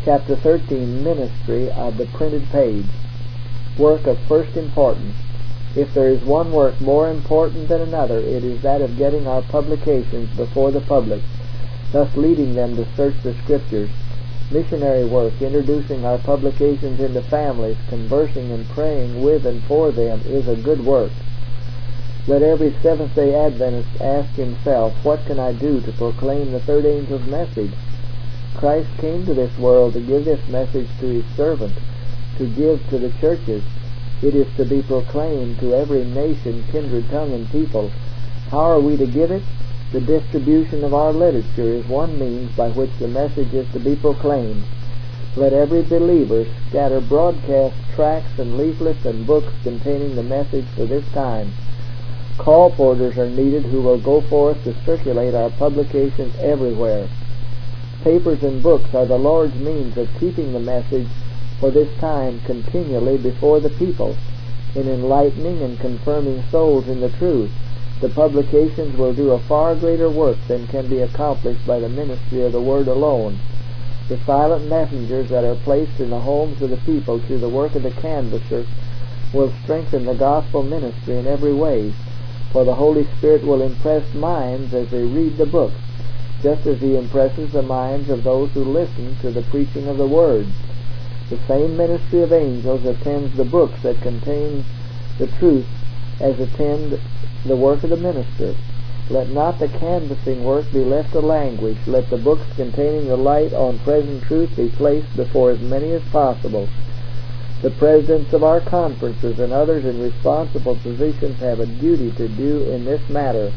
Chapter 13, Ministry of the Printed Page. Work of first importance. If there is one work more important than another, it is that of getting our publications before the public, thus leading them to search the Scriptures. Missionary work, introducing our publications into families, conversing and praying with and for them, is a good work. Let every Seventh-day Adventist ask himself, what can I do to proclaim the third angel's message? Christ came to this world to give this message to his servant, to give to the churches. It is to be proclaimed to every nation, kindred, tongue, and people. How are we to give it? The distribution of our literature is one means by which the message is to be proclaimed. Let every believer scatter broadcast tracts and leaflets and books containing the message for this time. Call porters are needed who will go forth to circulate our publications everywhere. Papers and books are the Lord's means of keeping the message for this time continually before the people, in enlightening and confirming souls in the truth. The publications will do a far greater work than can be accomplished by the ministry of the Word alone. The silent messengers that are placed in the homes of the people through the work of the canvasser will strengthen the gospel ministry in every way, for the Holy Spirit will impress minds as they read the book, just as he impresses the minds of those who listen to the preaching of the Word. The same ministry of angels attends the books that contain the truth as attend the work of the minister. Let not the canvassing work be left to language. Let the books containing the light on present truth be placed before as many as possible. The presidents of our conferences and others in responsible positions have a duty to do in this matter.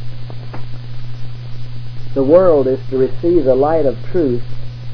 The world is to receive the light of truth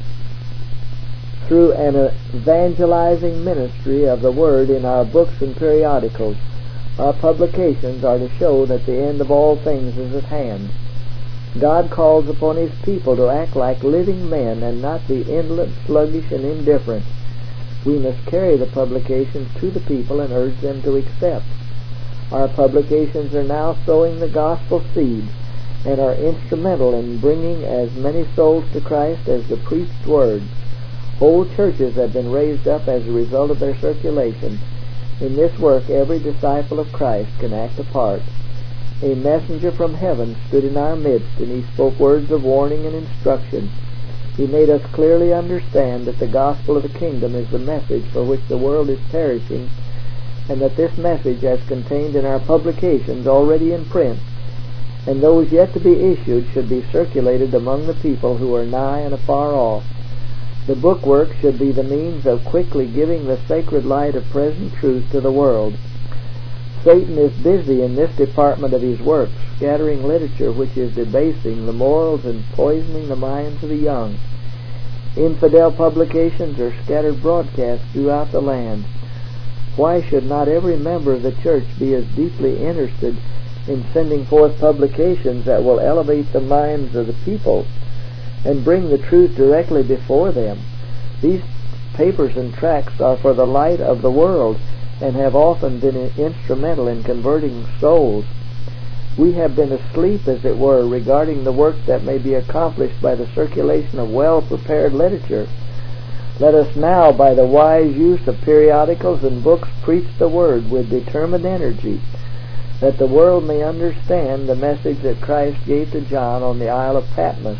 through an evangelizing ministry of the Word in our books and periodicals. Our publications are to show that the end of all things is at hand. God calls upon his people to act like living men and not be indolent, sluggish, and indifferent. We must carry the publications to the people and urge them to accept. Our publications are now sowing the gospel seed and are instrumental in bringing as many souls to Christ as the preached word. Whole churches have been raised up as a result of their circulation. In this work, every disciple of Christ can act a part. A messenger from heaven stood in our midst, and he spoke words of warning and instruction. He made us clearly understand that the gospel of the kingdom is the message for which the world is perishing, and that this message, as contained in our publications already in print, and those yet to be issued, should be circulated among the people who are nigh and afar off. The bookwork should be the means of quickly giving the sacred light of present truth to the world. Satan is busy in this department of his work, scattering literature which is debasing the morals and poisoning the minds of the young. Infidel publications are scattered broadcast throughout the land. Why should not every member of the church be as deeply interested in sending forth publications that will elevate the minds of the people and bring the truth directly before them? These papers and tracts are for the light of the world and have often been instrumental in converting souls. We have been asleep, as it were, regarding the work that may be accomplished by the circulation of well-prepared literature. Let us now, by the wise use of periodicals and books, preach the Word with determined energy, that the world may understand the message that Christ gave to John on the Isle of Patmos.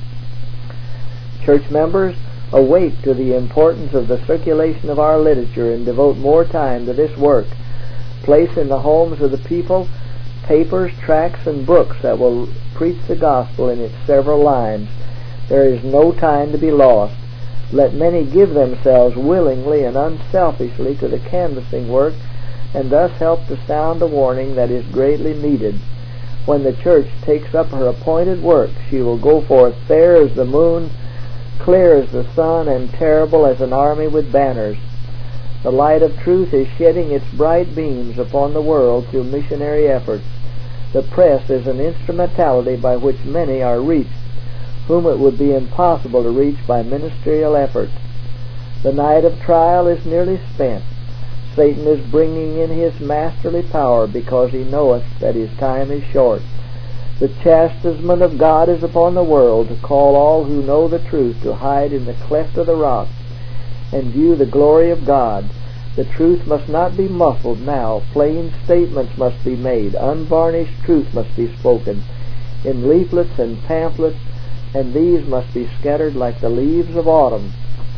Church members, awake to the importance of the circulation of our literature and devote more time to this work. Place in the homes of the people papers, tracts, and books that will preach the gospel in its several lines. There is no time to be lost. Let many give themselves willingly and unselfishly to the canvassing work, and thus help to sound a warning that is greatly needed. When the church takes up her appointed work, she will go forth fair as the moon, clear as the sun, and terrible as an army with banners. The light of truth is shedding its bright beams upon the world through missionary efforts. The press is an instrumentality by which many are reached, whom it would be impossible to reach by ministerial efforts. The night of trial is nearly spent. Satan is bringing in his masterly power because he knoweth that his time is short. The chastisement of God is upon the world, to call all who know the truth to hide in the cleft of the rock and view the glory of God. The truth must not be muffled now. Plain statements must be made. Unvarnished truth must be spoken in leaflets and pamphlets, and these must be scattered like the leaves of autumn.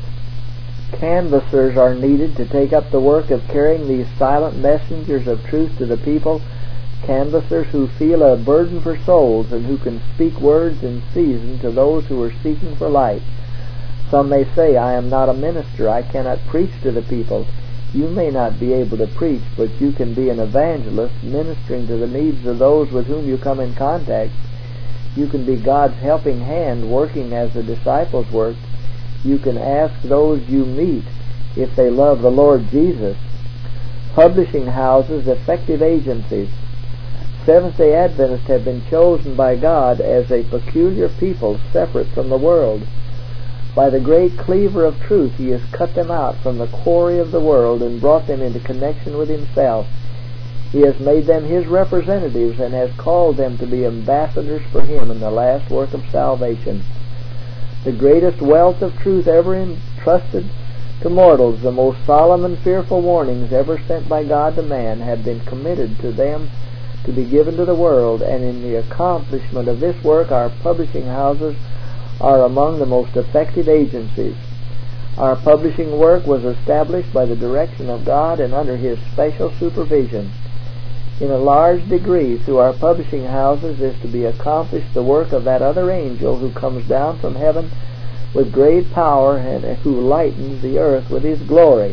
Canvassers are needed to take up the work of carrying these silent messengers of truth to the people, canvassers who feel a burden for souls and who can speak words in season to those who are seeking for light. Some may say, "I am not a minister. I cannot preach to the people." You may not be able to preach, but you can be an evangelist, ministering to the needs of those with whom you come in contact. You can be God's helping hand, working as the disciples worked. You can ask those you meet if they love the Lord Jesus. Publishing houses, effective agencies. Seventh-day Adventists have been chosen by God as a peculiar people separate from the world. By the great cleaver of truth, He has cut them out from the quarry of the world and brought them into connection with Himself. He has made them His representatives and has called them to be ambassadors for Him in the last work of salvation. The greatest wealth of truth ever entrusted to mortals, the most solemn and fearful warnings ever sent by God to man, have been committed to them to be given to the world, and in the accomplishment of this work our publishing houses are among the most effective agencies. Our publishing work was established by the direction of God and under His special supervision. In a large degree, through our publishing houses is to be accomplished the work of that other angel who comes down from heaven with great power and who lightens the earth with His glory.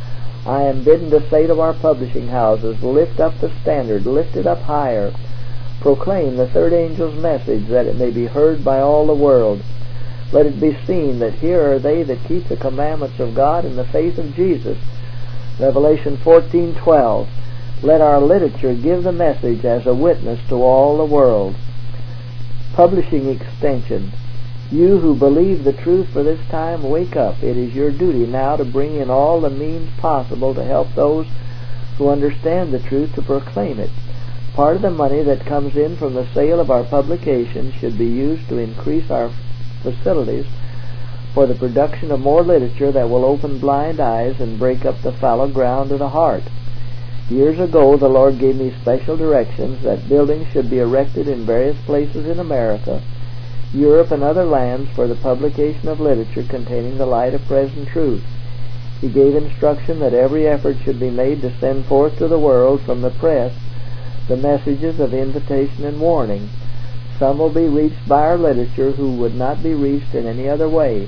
I am bidden to say to our publishing houses, lift up the standard, lift it up higher. Proclaim the third angel's message, that it may be heard by all the world. Let it be seen that here are they that keep the commandments of God in the faith of Jesus. Revelation 14:12. Let our literature give the message as a witness to all the world. Publishing extension. You who believe the truth for this time, wake up. It is your duty now to bring in all the means possible to help those who understand the truth to proclaim it. Part of the money that comes in from the sale of our publications should be used to increase our facilities for the production of more literature that will open blind eyes and break up the fallow ground of the heart. Years ago, the Lord gave me special directions that buildings should be erected in various places in America, Europe, and other lands for the publication of literature containing the light of present truth. He gave instruction that every effort should be made to send forth to the world from the press the messages of invitation and warning. Some will be reached by our literature who would not be reached in any other way.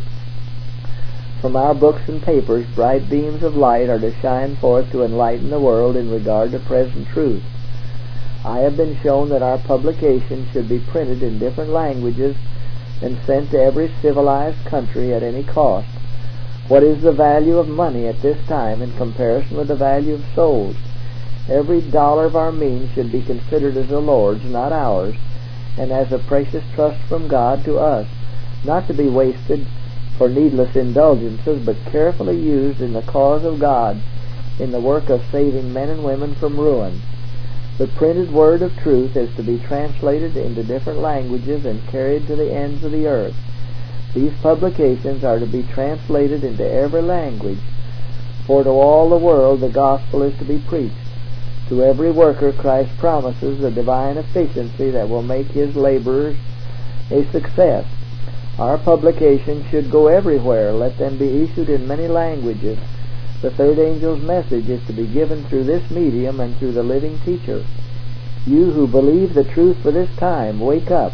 From our books and papers, bright beams of light are to shine forth to enlighten the world in regard to present truth. I have been shown that our publications should be printed in different languages and sent to every civilized country at any cost. What is the value of money at this time in comparison with the value of souls? Every dollar of our means should be considered as the Lord's, not ours, and as a precious trust from God to us, not to be wasted for needless indulgences, but carefully used in the cause of God, in the work of saving men and women from ruin. The printed word of truth is to be translated into different languages and carried to the ends of the earth. These publications are to be translated into every language, for to all the world the gospel is to be preached. To every worker Christ promises the divine efficiency that will make his laborers a success. Our publications should go everywhere. Let them be issued in many languages. The third angel's message is to be given through this medium and through the living teacher. You who believe the truth for this time, wake up.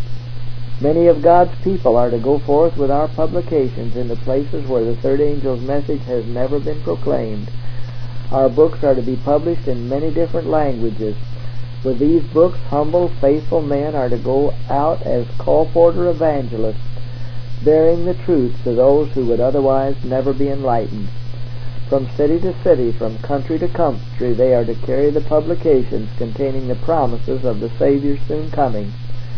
Many of God's people are to go forth with our publications into places where the third angel's message has never been proclaimed. Our books are to be published in many different languages. With these books, humble, faithful men are to go out as colporteur evangelists, bearing the truth to those who would otherwise never be enlightened. From city to city, from country to country, they are to carry the publications containing the promises of the Savior's soon coming.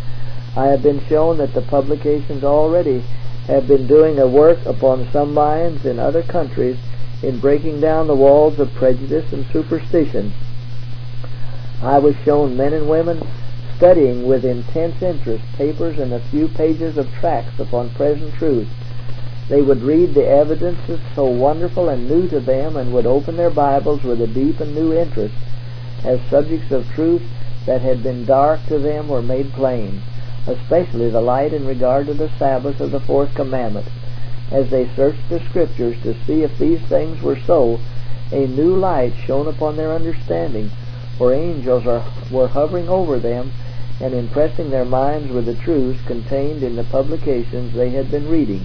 I have been shown that the publications already have been doing a work upon some minds in other countries in breaking down the walls of prejudice and superstition. I was shown men and women studying with intense interest papers and a few pages of tracts upon present truth. They would read the evidences so wonderful and new to them, and would open their Bibles with a deep and new interest as subjects of truth that had been dark to them were made plain, especially the light in regard to the Sabbath of the fourth commandment. As they searched the Scriptures to see if these things were so, a new light shone upon their understanding, for angels were hovering over them and impressing their minds with the truths contained in the publications they had been reading.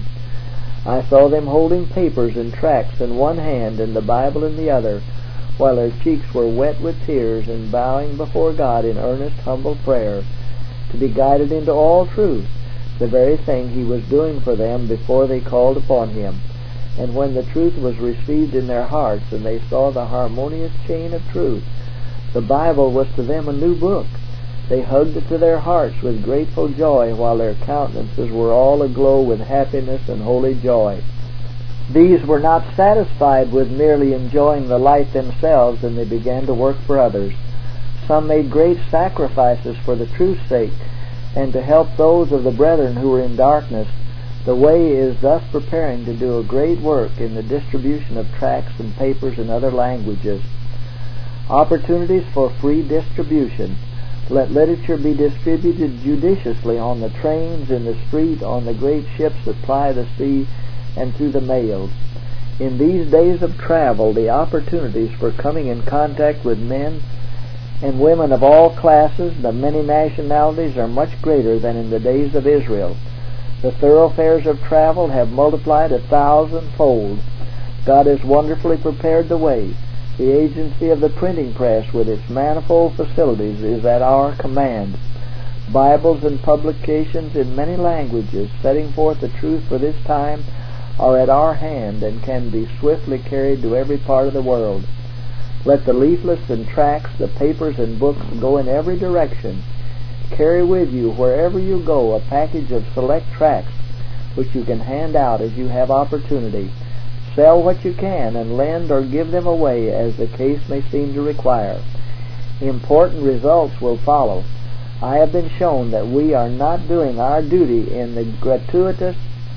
I saw them holding papers and tracts in one hand and the Bible in the other, while their cheeks were wet with tears, and bowing before God in earnest, humble prayer, to be guided into all truth, the very thing He was doing for them before they called upon Him. And when the truth was received in their hearts, and they saw the harmonious chain of truth, the Bible was to them a new book. They hugged it to their hearts with grateful joy, while their countenances were all aglow with happiness and holy joy. These were not satisfied with merely enjoying the light themselves, and they began to work for others. Some made great sacrifices for the truth's sake, and to help those of the brethren who were in darkness. The Way is thus preparing to do a great work in the distribution of tracts and papers in other languages. Opportunities for free distribution. Let literature be distributed judiciously on the trains, in the street, on the great ships that ply the sea, and through the mails. In these days of travel, the opportunities for coming in contact with men and women of all classes, the many nationalities, are much greater than in the days of Israel. The thoroughfares of travel have multiplied 1,000-fold. God has wonderfully prepared the way. The agency of the printing press, with its manifold facilities, is at our command. Bibles and publications in many languages, setting forth the truth for this time, are at our hand and can be swiftly carried to every part of the world. Let the leaflets and tracts, the papers and books go in every direction. Carry with you wherever you go a package of select tracts which you can hand out as you have opportunity. Sell what you can, and lend or give them away as the case may seem to require. Important results will follow. I have been shown that we are not doing our duty in the gratuitous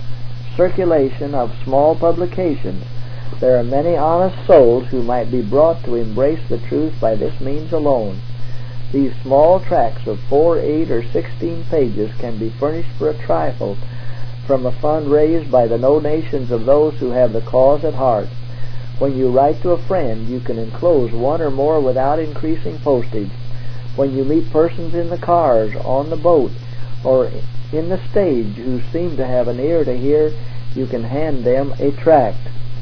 circulation of small publications. There are many honest souls who might be brought to embrace the truth by this means alone. These small tracts of 4, 8, or 16 pages can be furnished for a trifle from a fund raised by the donations of those who have the cause at heart. When you write to a friend, you can enclose one or more without increasing postage. When you meet persons in the cars, on the boat, or in the stage who seem to have an ear to hear, you can hand them a tract.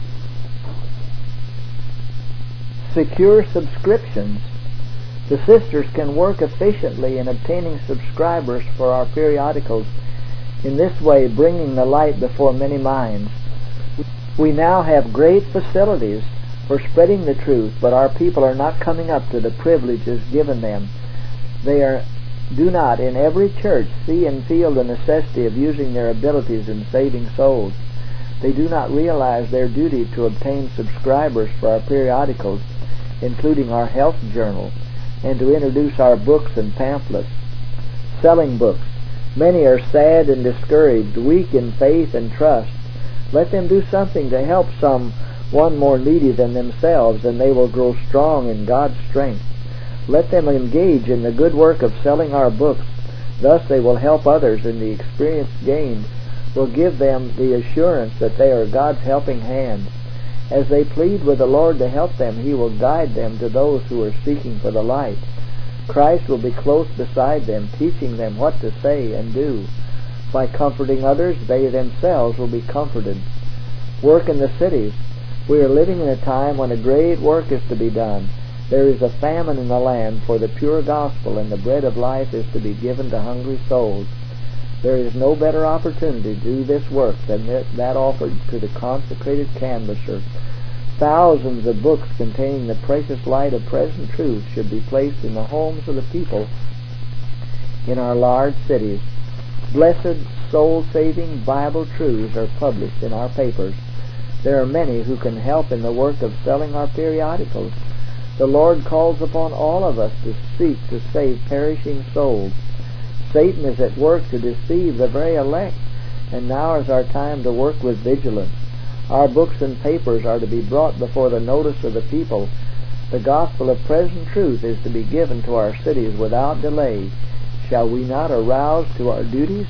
Secure subscriptions. The sisters can work efficiently in obtaining subscribers for our periodicals, in this way bringing the light before many minds. We now have great facilities for spreading the truth, but our people are not coming up to the privileges given them. They do not in every church see and feel the necessity of using their abilities in saving souls. They do not realize their duty to obtain subscribers for our periodicals, including our health journal, and to introduce our books and pamphlets. Selling books. Many are sad and discouraged, weak in faith and trust. Let them do something to help someone more needy than themselves, and they will grow strong in God's strength. Let them engage in the good work of selling our books. Thus they will help others, and the experience gained will give them the assurance that they are God's helping hand. As they plead with the Lord to help them, He will guide them to those who are seeking for the light. Christ will be close beside them, teaching them what to say and do. By comforting others, they themselves will be comforted. Work in the cities. We are living in a time when a great work is to be done. There is a famine in the land for the pure gospel, and the bread of life is to be given to hungry souls. There is no better opportunity to do this work than that offered to the consecrated canvasser. Thousands of books containing the precious light of present truth should be placed in the homes of the people in our large cities. Blessed, soul-saving Bible truths are published in our papers. There are many who can help in the work of selling our periodicals. The Lord calls upon all of us to seek to save perishing souls. Satan is at work to deceive the very elect, and now is our time to work with vigilance. Our books and papers are to be brought before the notice of the people. The gospel of present truth is to be given to our cities without delay. Shall we not arouse to our duties?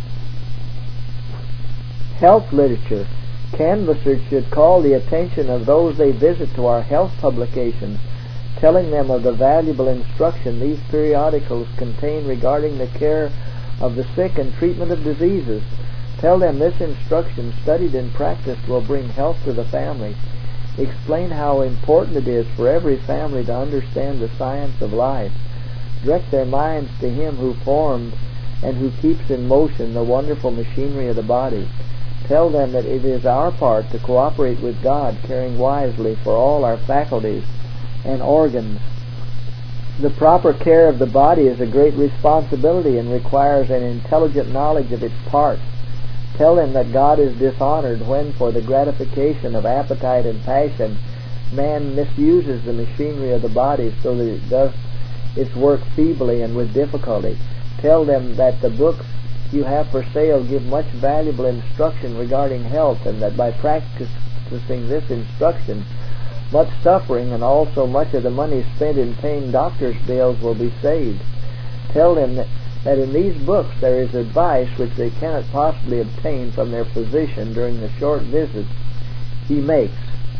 Health literature. Canvassers should call the attention of those they visit to our health publications, telling them of the valuable instruction these periodicals contain regarding the care of the sick and treatment of diseases. Tell them this instruction, studied and practiced, will bring health to the family. Explain how important it is for every family to understand the science of life. Direct their minds to Him who formed and who keeps in motion the wonderful machinery of the body. Tell them that it is our part to cooperate with God, caring wisely for all our faculties and organs. The proper care of the body is a great responsibility and requires an intelligent knowledge of its parts. Tell them that God is dishonored when, for the gratification of appetite and passion, man misuses the machinery of the body so that it does its work feebly and with difficulty. Tell them that the books you have for sale give much valuable instruction regarding health, and that by practicing this instruction, much suffering and also much of the money spent in paying doctors' bills will be saved. Tell them that in these books there is advice which they cannot possibly obtain from their physician during the short visits he makes.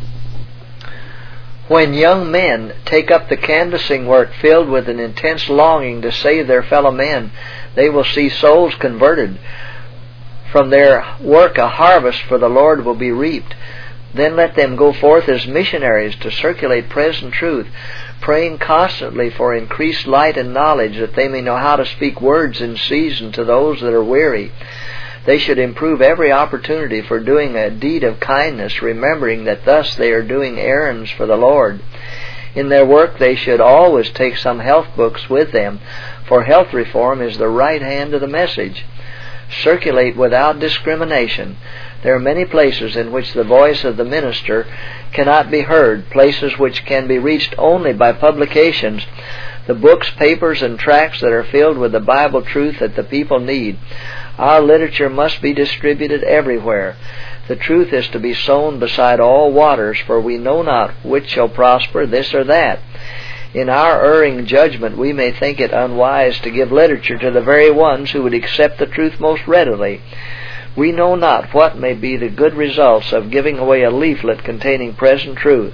When young men take up the canvassing work filled with an intense longing to save their fellow men, they will see souls converted. From their work a harvest for the Lord will be reaped. Then let them go forth as missionaries to circulate present truth, praying constantly for increased light and knowledge, that they may know how to speak words in season to those that are weary. They should improve every opportunity for doing a deed of kindness, remembering that thus they are doing errands for the Lord. In their work they should always take some health books with them, for health reform is the right hand of the message. Circulate without discrimination. There are many places in which the voice of the minister cannot be heard, places which can be reached only by publications, the books, papers, and tracts that are filled with the Bible truth that the people need. Our literature must be distributed everywhere. The truth is to be sown beside all waters, for we know not which shall prosper, this or that. In our erring judgment, we may think it unwise to give literature to the very ones who would accept the truth most readily. We know not what may be the good results of giving away a leaflet containing present truth.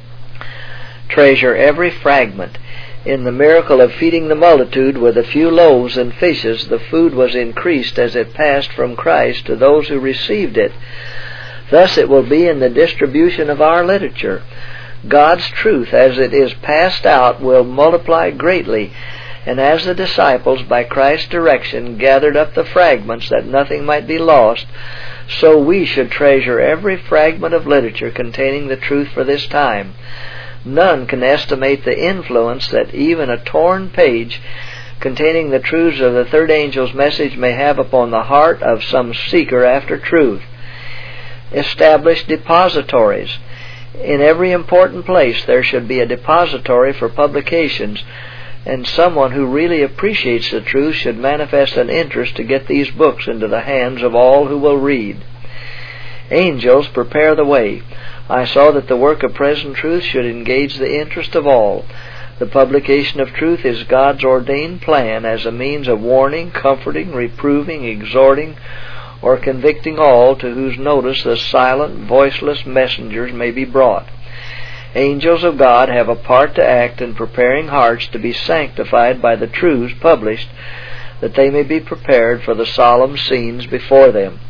Treasure every fragment. In the miracle of feeding the multitude with a few loaves and fishes, the food was increased as it passed from Christ to those who received it. Thus it will be in the distribution of our literature. God's truth, as it is passed out, will multiply greatly, and as the disciples, by Christ's direction, gathered up the fragments that nothing might be lost, so we should treasure every fragment of literature containing the truth for this time. None can estimate the influence that even a torn page containing the truths of the third angel's message may have upon the heart of some seeker after truth. Establish depositories. In every important place there should be a depository for publications, and someone who really appreciates the truth should manifest an interest to get these books into the hands of all who will read. Angels prepare the way. I saw that the work of present truth should engage the interest of all. The publication of truth is God's ordained plan as a means of warning, comforting, reproving, exhorting, or convicting all to whose notice the silent, voiceless messengers may be brought. Angels of God have a part to act in preparing hearts to be sanctified by the truths published, that they may be prepared for the solemn scenes before them.